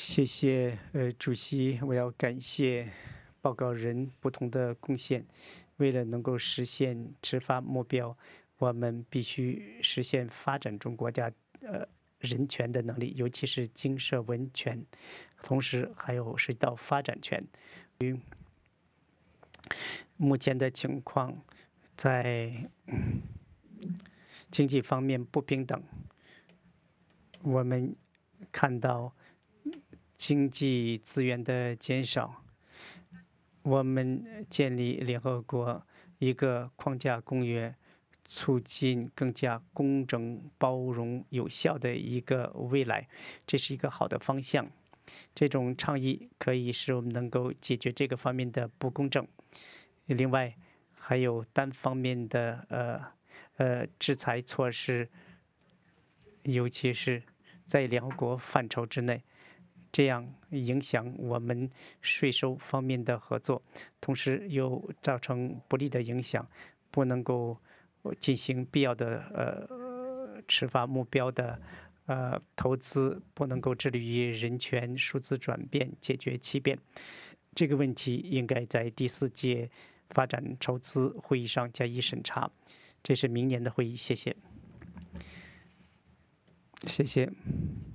谢谢主席，我要感谢报告人不同的贡献。为了能够实现执法目标，我们必须实现发展中国家人权的能力，尤其是经社文权，同时还有涉及到发展权。目前的情况，在经济方面不平等，我们看到经济资源的减少。我们建立联合国一个框架公约，促进更加公正、包容、有效的一个未来，这是一个好的方向。这种倡议可以使我们能够解决这个方面的不公正。另外，还有单方面的制裁措施，尤其是在联合国范畴之内，这样影响我们税收方面的合作，同时又造成不利的影响，不能够进行必要的执法目标的投资，不能够致力于人权、数字转变、解决欺骗。这个问题应该在第4届发展筹资会议上加以审查。这是明年的会议，谢谢。谢谢。